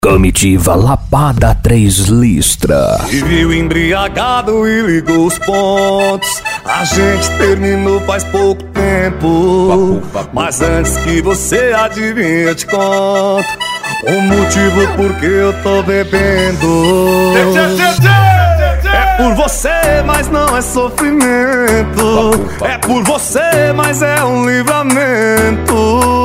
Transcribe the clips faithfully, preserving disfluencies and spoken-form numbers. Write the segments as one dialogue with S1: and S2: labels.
S1: Comitiva Lapada Três Listra.
S2: E viu embriagado e ligou os pontos. A gente terminou faz pouco tempo. Papu, papu. Mas antes que você adivinhe eu te conto o motivo por que eu tô bebendo. É por você, mas não é sofrimento. Papu, papu. É por você, mas é um livramento.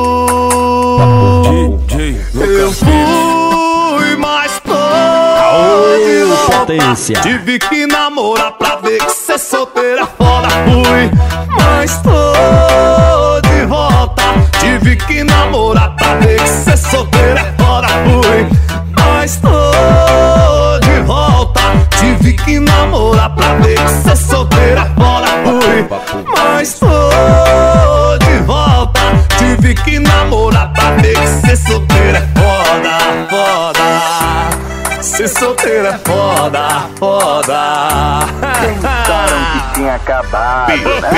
S2: Papu, D J, eu fui, mas tô de volta.
S1: Potência.
S2: Tive que namorar pra ver que cê solteira foda. Fui, mas tô de volta. Tive que namorar pra ver que cê solteira foda. Fui, mas tô de volta. Tive que namorar pra ver que cê solteira foda. Fui, mas tô de volta. Tive que namorar pra ver que cê solteira é foda, foda. Cê solteira é foda, foda.
S3: Pensaram que tinha acabado, né?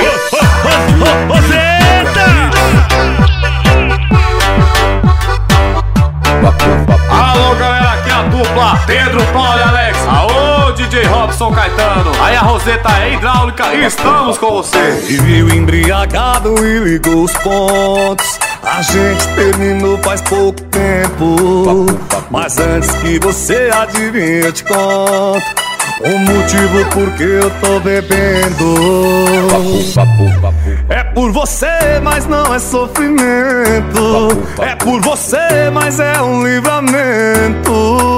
S4: Alô galera, aqui é a dupla Pedro, Paulo e Alex. Aô D J Robson Caetano. Aí a Roseta é hidráulica e estamos com você.
S2: E viu embriagado e ligou os pontos. A gente terminou faz pouco tempo. Mas antes que você adivinhe eu te conto o motivo por que eu tô bebendo. É por você, mas não é sofrimento. É por você, mas é um livramento.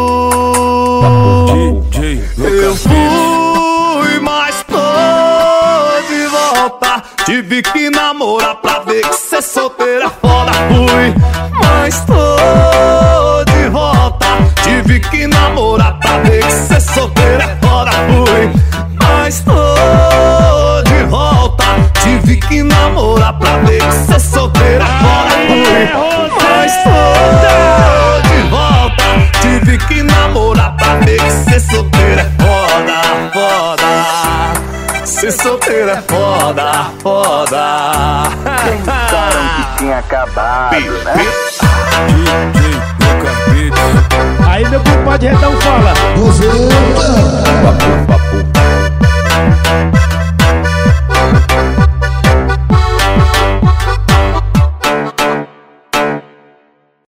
S2: Eu fui, mas tô de volta. Tive que namorar pra ver que cê solteira foda. Fui, mas tô de volta. Tive que namorar pra ver que cê solteira foda. Fui, mas tô de volta. Tive que namorar pra ver que cê solteira foda. Fui, mas tô de volta. Tive que namorar pra ver que cê solteira foda, foda. Cê solteira é foda, foda.
S3: Pensaram que tinha acabado, né?
S5: Aí meu compadre Redão fala: